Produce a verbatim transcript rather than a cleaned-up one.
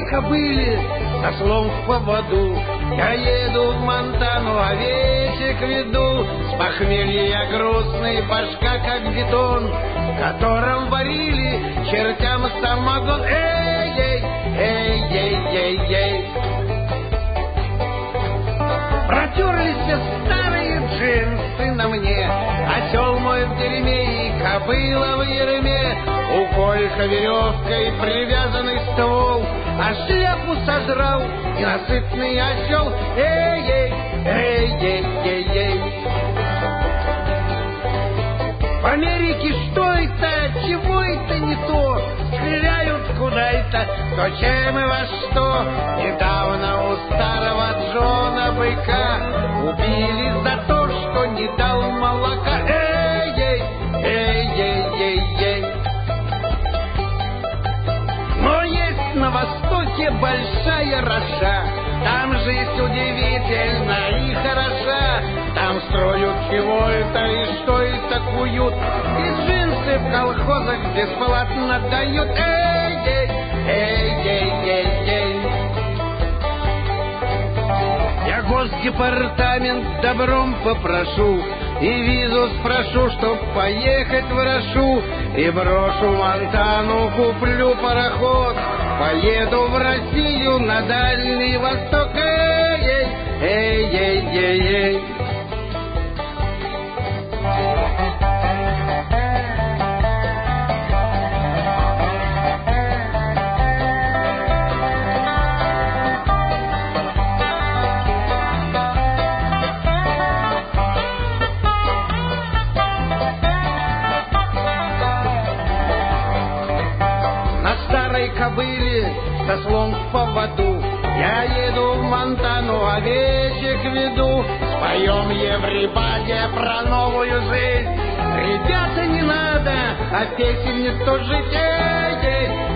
кобыле со слом в поводу. Я еду в Монтану, овечек веду. С похмелья я грустный, башка как бетон, в котором варили чертям самогон. Эй-ей, эй-ей-ей-ей. Протерлись все старые джинсы на мне, осел мой в дерьме и кобыла в ерме. У колька веревкой привязанный ствол, а шляпу сожрал ненасытный осел. Эй-ей, эй-ей-ей-ей. В Америке что это, чего это не то? Стреляют куда это, зачем и во что? Недавно у старого Джона Быка убили за то, что не дал молока. Эй-ей, эй-ей-ей-ей. Но есть на востоке большая роша, там жизнь удивительна и хороша. Там строят чего-то и что это куют, и джинсы в колхозах бесплатно дают. Эй-ей, эй-ей-ей-ей. Я госдепартамент добром попрошу и визу спрошу, чтоб поехать в Рошу. И брошу Монтану, куплю пароход, поеду в Россию на Дальний Восток. Эй-ей, эй-ей-ей-ей. Кобыле со слом в поводу я еду в Монтану, овечек веду. Споем Еврибаде про новую жизнь. Ребята, не надо, а песен не то жить. Эй-ей,